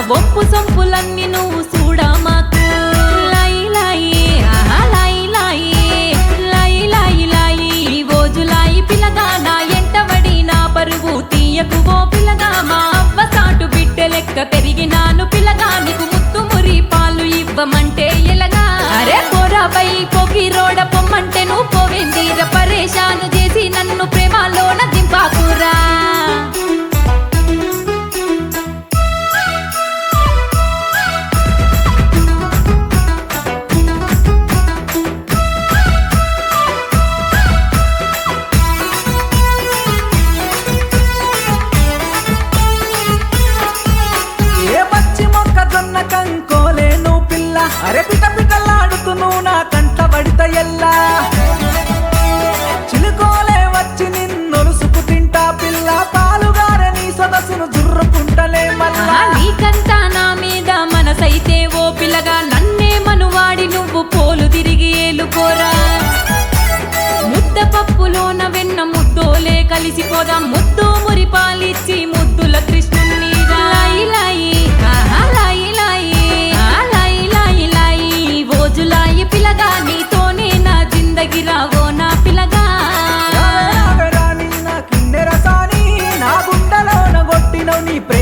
ఒప్పు సొంపులన్నీ నువ్వు చూడా మాకు లాయి లాయి ఆహా లాయి లాయి లాయి లాయి లాయి ఓజులాయి పిల్లగా నా ఎంటబడి నా పరువు తీయకు ఓ పిల్లగా మా అవ్వ సాటు బిడ్డ లెక్క పెరిగినాను పిల్లగా నీకు ముత్తు మురి పాలు ఇవ్వమంటే ఎలగా అరే పోరాపై పోకి రోడ పొమ్మంటే నువ్వు పోవేందిర పరేషాను చేసి నన్ను ప్రేమలోన దింపాకురా కంకోలేను పిల్ల అరే పిట పిటలాడుతును నా కంట పడిత ఎల్లా చిలుకోలే వచ్చి నిన్నొలుసుకు తింటా పిల్ల పాలుగారే నీ సొగసును జుర్రుకుంటలే మళ్ళా నీకంతా నా మీద మనసైతే ఓ పిల్లగా నన్నే మనువాడి నువ్వు పోలు తిరిగి ఏలుకోరా ముద్ద పప్పులోన వెన్న ముద్దోలే కలిసిపోదాం ముద్దు మురి పాలిచ్చి ముద్దుల కృష్ణుని లాయి లాయి ఆహా లాయి లాయి లాయి లాయి లాయి ఓజులాయి పిల్లగా నీతోనే నా జిందగి రావో నా పిల్లగా నా కిన్నెరసాని నా గుండెలోన కొట్టినవు నీ ప్రేమ